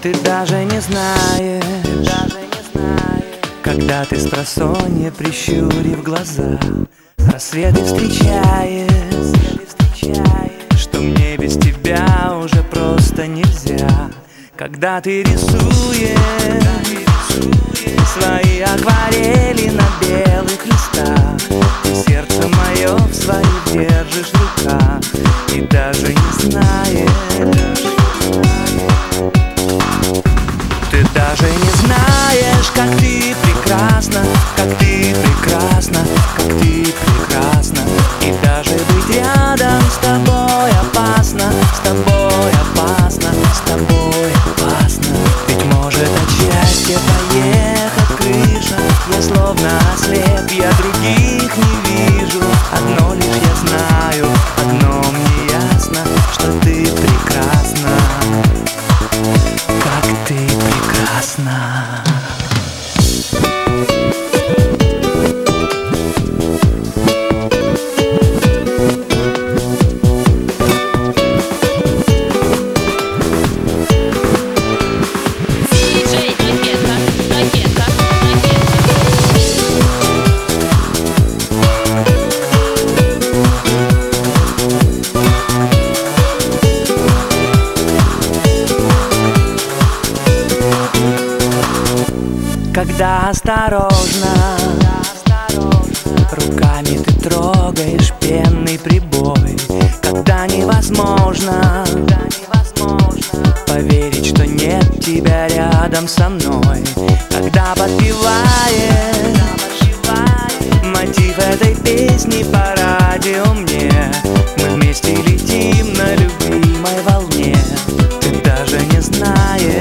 Ты даже не знаешь, когда ты спросонья, прищурив глаза, рассветы встречаешь, что мне без тебя уже просто нельзя. Когда ты рисуешь свои акварели на белых листах, и сердце мое в своих держишь в руках, и даже не знаешь, ты даже не знаешь, как ты прекрасна, как ты прекрасна, как ты прекрасна. И даже быть рядом с тобой опасно, с тобой опасно, с тобой опасно. Ведь может от счастья поехать крыша. Я словно ослеп, я других не вижу. Одно лишь я знаю, одно мне ясно, что ты прекрасна, как ты прекрасна. Когда осторожно руками ты трогаешь пенный прибой, когда невозможно поверить, что нет тебя рядом со мной, когда подпеваешь мотив этой песни по радио мне, мы вместе летим на любимой волне. Ты даже не знаешь,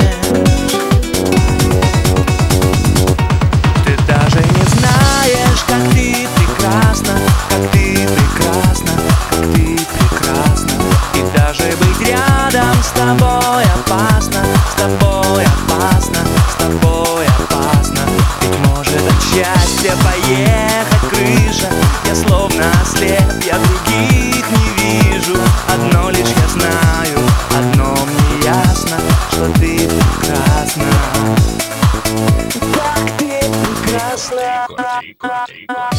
как ты прекрасна, как ты прекрасна, как ты прекрасна. И даже быть рядом с тобой опасно, с тобой опасно, с тобой опасно. Ведь может от счастья поехать крыша. Я словно ослеп, я других не вижу. Одно лишь я знаю, одно мне ясно, что ты прекрасна, как ты прекрасна.